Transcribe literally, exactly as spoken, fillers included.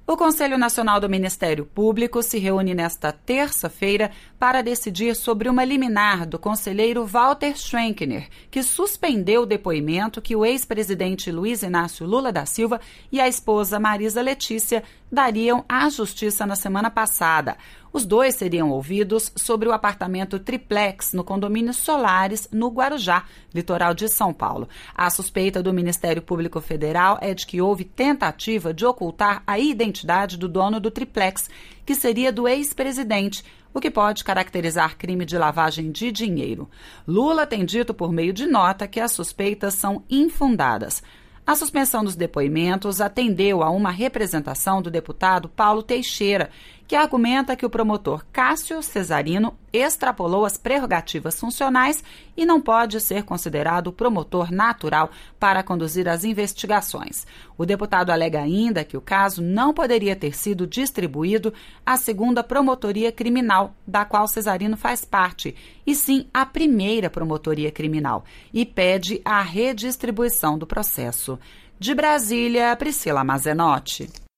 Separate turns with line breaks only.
O Conselho Nacional do Ministério Público se reúne nesta terça-feira para decidir sobre uma liminar do conselheiro Walter Schwenkner, que suspendeu o depoimento que o ex-presidente Luiz Inácio Lula da Silva e a esposa Marisa Letícia dariam à Justiça na semana passada. Os dois seriam ouvidos sobre o apartamento triplex no condomínio Solares, no Guarujá, litoral de São Paulo. A suspeita do Ministério Público Federal é de que houve tentativa de ocultar a identidade do dono do triplex, que seria do ex-presidente, o que pode caracterizar crime de lavagem de dinheiro. Lula tem dito por meio de nota que as suspeitas são infundadas. A suspensão dos depoimentos atendeu a uma representação do deputado Paulo Teixeira, que argumenta que o promotor Cássio Cesarino extrapolou as prerrogativas funcionais e não pode ser considerado promotor natural para conduzir as investigações. O deputado alega ainda que o caso não poderia ter sido distribuído à segunda promotoria criminal, da qual Cesarino faz parte, e sim à primeira promotoria criminal, e pede a redistribuição do processo. De Brasília, Priscila Mazenotti.